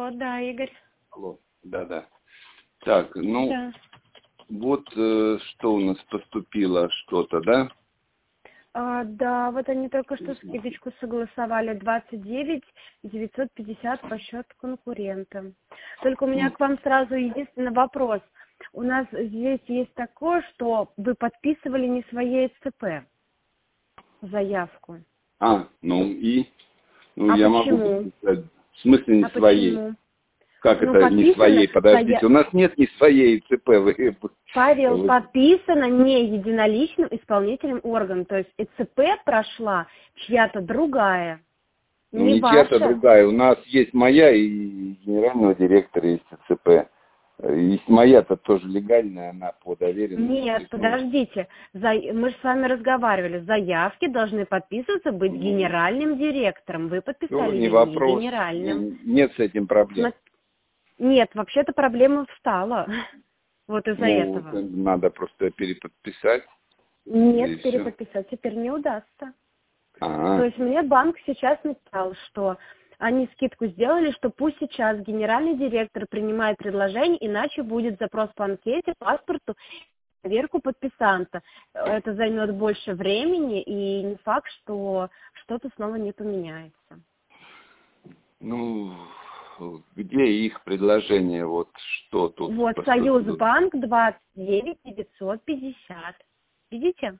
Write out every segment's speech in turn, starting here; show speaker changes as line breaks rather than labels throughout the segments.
Алло, да, Игорь.
Алло, да. Так, ну,
Да.
вот что у нас поступило, что-то, да?
Да, вот они только что скидочку согласовали 29 950 по счету конкурента. Только у меня к вам сразу единственный вопрос. У нас здесь есть такое, что вы подписывали не своей ЦП заявку.
Ну и? Ну,
А
я могу
почему?
подписать. В смысле не своей?
Почему?
Как
Ну,
это не своей? Подождите, у нас нет ни своей ЦП.
Павел, подписано не единоличным исполнительным органом. То есть ЦП прошла чья-то другая,
Ну,
не
не чья-то
ваша.
другая. У нас есть моя и генерального директора есть ЦП. И моя-то тоже легальная, она по доверенности.
Нет, подождите. Мы же с вами разговаривали. Заявки должны подписываться быть генеральным директором. Вы подписали
Не
ее не
вопрос.
генеральным.
Нет с этим проблем.
Нет, вообще-то проблема встала. Вот из-за
Ну,
этого.
надо просто переподписать. И
Нет,
все.
переподписать теперь не удастся. То
Ага.
есть мне банк сейчас написал, что они скидку сделали, что пусть сейчас генеральный директор принимает предложение, иначе будет запрос по анкете, паспорту, проверку подписанта. Это займет больше времени, и не факт, что что-то снова не поменяется.
Ну, где их предложение? Вот что тут?
Вот, Союзбанк 29 950. Видите?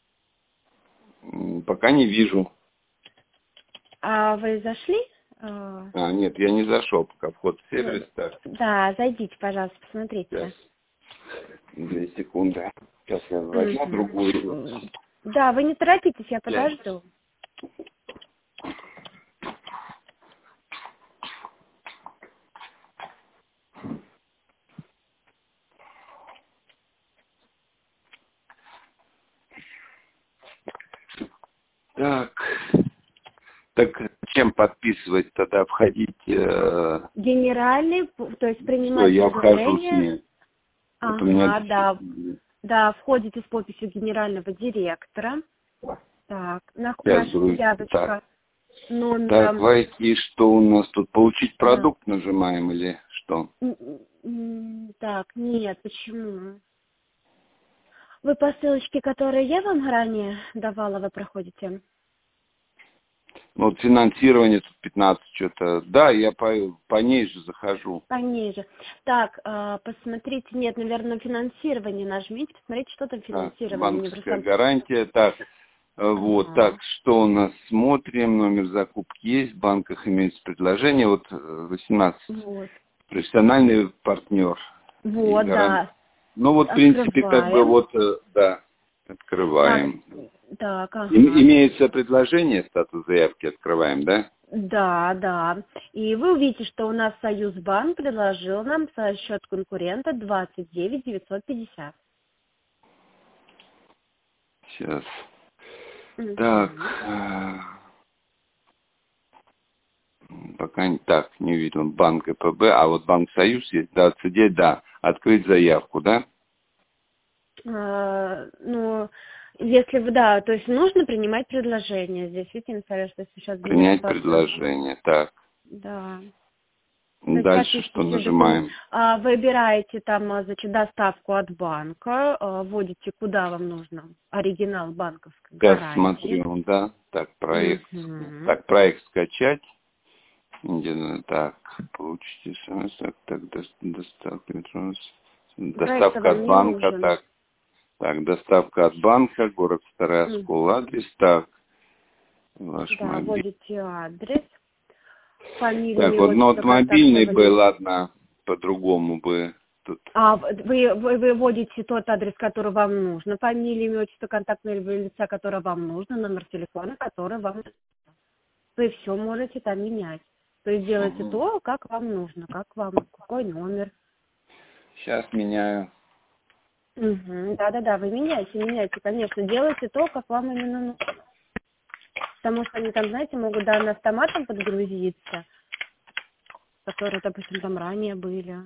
Пока не вижу.
А вы зашли?
Нет, я не зашел, пока вход в сервис. Так,
Да, зайдите, пожалуйста, посмотрите.
сейчас. 2 секунды. Сейчас я возьму другую.
Да, вы не торопитесь, я подожду.
Так чем подписывать тогда? Входить?
Генеральный, то есть
Все,
принимать
я вхожу с
предложение.
ней. Вот у меня...
Да. Да, входите с подписью генерального директора. Так,
Сейчас
наша
будет.
заявочка
Так,
номером...
войти, что у нас тут? Получить
Да.
продукт нажимаем или что?
Так, нет, почему? Вы по ссылочке, которую я вам ранее давала, вы проходите?
Ну, вот финансирование тут 15 что-то. Да, я по ней же захожу.
Пониже. Так, посмотрите, нет, наверное, финансирование нажмите, посмотрите, что там
Так,
финансирование.
банковская гарантия. Так, вот, так, что у нас смотрим? Номер закупки есть, в банках имеется предложение. Вот 18.
Вот.
Профессиональный партнер.
Вот, да.
Ну, вот, в принципе, как бы вот, да, открываем.
Так,
Имеется предложение, статус заявки открываем, да?
Да. И вы увидите, что у нас Союзбанк предложил нам за счет конкурента 29 950.
Сейчас. Так. Пока не видно. Банк ЭПБ, а вот Банк Союз есть, 29, да. Открыть заявку, да?
Ну, если вы, да, то есть нужно принимать предложение. Здесь, видите, например, что сейчас...
Принять предложение, так.
Да.
Дальше что нажимаем?
Выбираете там, значит, доставку от банка, вводите, куда вам нужно, оригинал банковской гарантии.
Смотрю, да. Так, проект. Так, проект скачать. Так, получите смс, доставка от банка, так, доставка от банка, город Старый Оскол, адрес, так, ваш мобильный.
Вводите адрес. Фамилию,
так, вот, ну, вот мобильный бы, ладно, по-другому бы тут.
Вы вводите тот адрес, который вам нужно, фамилию, имя, отчество, контактное лица, которое вам нужно, номер телефона, который вам нужно. Вы все можете там менять. То есть делайте то, как вам нужно, какой номер.
Сейчас меняю.
Да, вы меняйте, конечно, делайте то, как вам именно нужно. Потому что они там, знаете, могут данные автоматом подгрузиться, которые, допустим, там ранее были.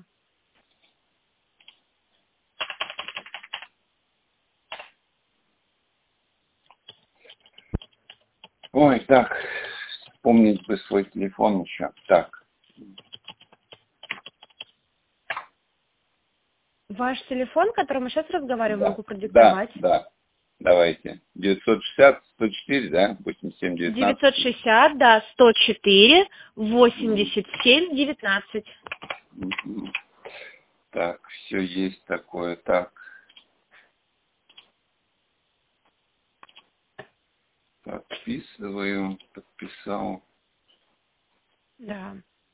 Ой, так, вспомнить бы свой телефон еще. Так.
Ваш телефон, которым мы сейчас разговариваем,
Да,
могу продиктовать.
да. Давайте. 960-104, да? 87-19.
960, да, 104, 87, 19.
Мгм. Так, все есть такое. Так, подписываю, подписал.
Да.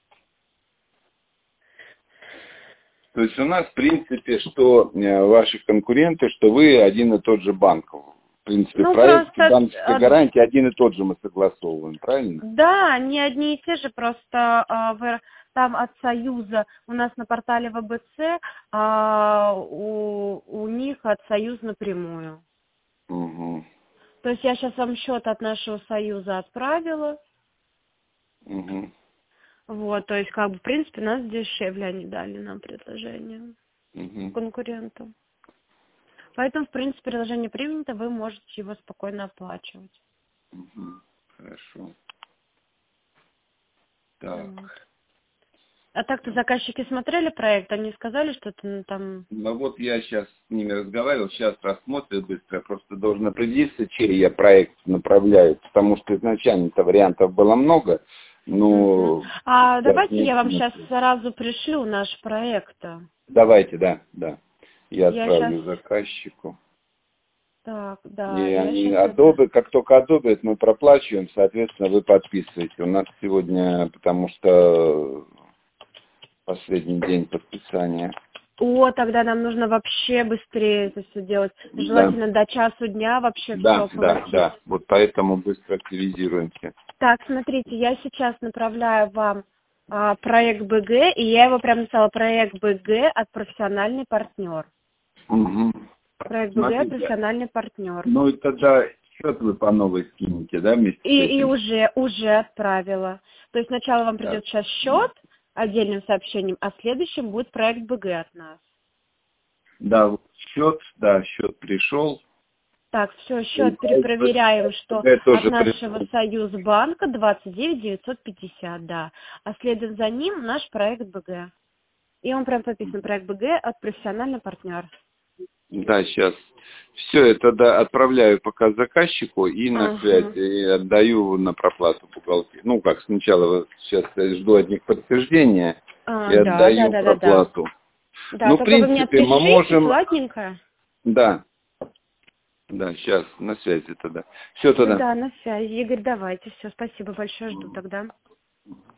То есть у нас, в принципе, что ваши конкуренты, что вы один и тот же банк. В принципе,
Ну,
проект
просто,
банковской гарантии один и тот же мы согласовываем, правильно?
да, они одни и те же, просто там от Союза у нас на портале ВБЦ, а у них от Союза напрямую.
Угу.
То есть я сейчас вам счет от нашего Союза отправила.
Угу.
Вот, то есть, как бы, в принципе, нас дешевле они дали нам предложение
Угу.
конкурентам. Поэтому, в принципе, приложение принято, вы можете его спокойно оплачивать.
Угу. Хорошо. Так.
Вот. А так-то заказчики смотрели проект, они сказали, что это там...
Ну вот я сейчас с ними разговаривал, сейчас рассмотрю быстро, я просто должен определиться, чей я проект направляю, потому что изначально-то вариантов было много, но...
А давайте я вам сейчас сразу пришлю наш проект.
Давайте, да. Я
Я сейчас...
отправлю заказчику.
Так, да,
И
я
они
сейчас...
одобрят, как только одобрят, мы проплачиваем, соответственно, вы подписываете. У нас сегодня, потому что последний день подписания.
О, тогда нам нужно вообще быстрее это все делать. Желательно до часу дня вообще все оплатить.
Да. Вот поэтому быстро активизируемся.
Так, смотрите, я сейчас направляю вам проект БГ, и я его прям написала, проект БГ от профессиональный партнер.
Угу.
Проект БГ от
Смотрите,
профессиональный партнер.
ну и тогда счет вы по новой скинете, да, вместе с
И
этим?
уже отправила. То есть сначала вам придет сейчас счет отдельным сообщением, а следующим будет проект БГ от нас.
Да, вот счет пришел.
Так, все, счет перепроверяем, что от нашего Союзбанка 29 950, да. А следом за ним наш проект БГ. И он прям прописан, проект БГ от профессиональный партнер.
Да, сейчас. Все это отправляю пока заказчику и на связь, и отдаю на проплату бухгалтерии. Ну, как сначала сейчас я жду от них подтверждения и отдаю проплату.
Да,
Ну, в
только вы мне
принципе, мы
отпишите,
можем...
сладенько.
Да, сейчас, на связи тогда. Все тогда.
Да, на связи. Игорь, давайте, все, спасибо большое, жду тогда.